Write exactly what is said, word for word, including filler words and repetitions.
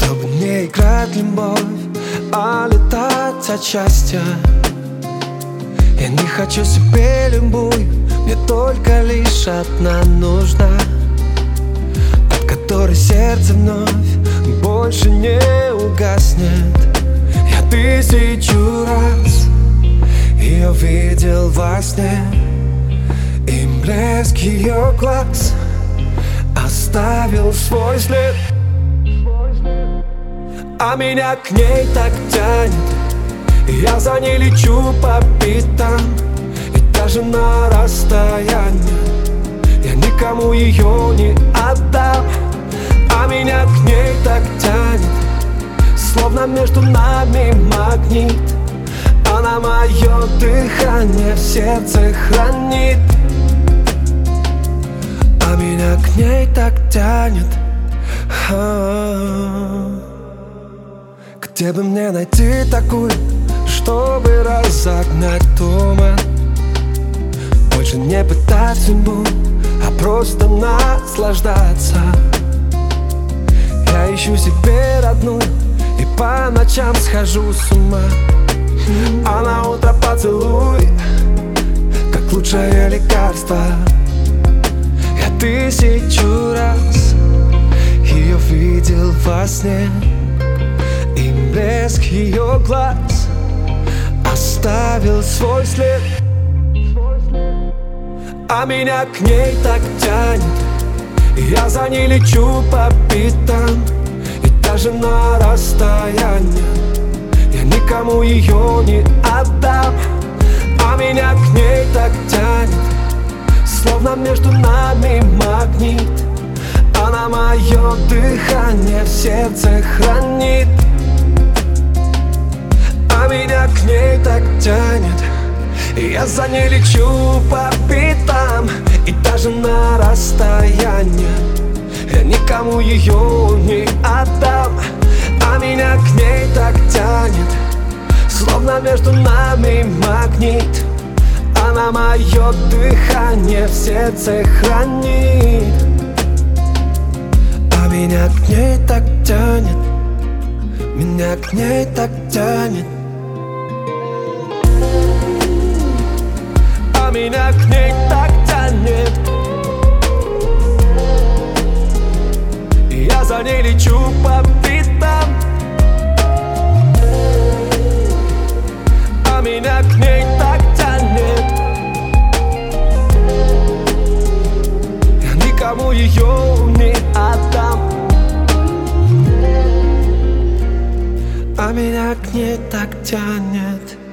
чтобы не играть любовь, а летать от счастья. Я не хочу себе любую, мне только лишь одна нужна, от которой сердце вновь больше не угаснет. Я тысячу раз ее видел во сне, и блеск ее глаз оставил свой след. А меня к ней так тянет, и я за ней лечу по пятам. И даже на расстоянии я никому ее не отдам. А меня к ней так тянет, словно между нами магнит. Она мое дыхание в сердце хранит. А меня к ней так тянет. А-а-а. Где бы мне найти такую, чтобы разогнать туман? Больше не пытать судьбу, а просто наслаждаться. Я ищу себе родную и по ночам схожу с ума. А на утро поцелуй, как лучшее лекарство. Я тысячу раз ее видел во сне, и блеск ее глаз оставил свой след. А меня к ней так тянет, и я за ней лечу по пятам. И даже на расстоянии я никому ее не отдам. А меня к ней так тянет, словно между нами магнит. Она мое дыхание в сердце хранит. А меня к ней так тянет, и я за ней лечу по пятам. И даже на расстоянии я никому ее не отдам. А меня к ней так тянет, словно между нами магнит. Она мое дыхание в сердце хранит. А меня к ней так тянет, меня к ней так тянет. А меня к ней так тянет, и я за ней лечу по пятам. А меня к ней так тянет, я никому ее не отдам. А меня к ней так тянет.